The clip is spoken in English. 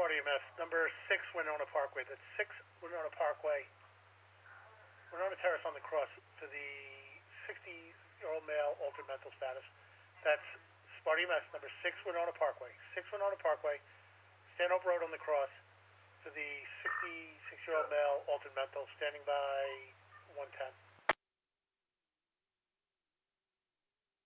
Sparta EMS, number 6 Winona Parkway. That's 6 Winona Parkway. Winona Terrace on the cross to the 60-year-old male, altered mental status. That's Sparta EMS, number 6 Winona Parkway. 6 Winona Parkway, Stanhope Road on the cross to the 66-year-old male, altered mental, standing by 110.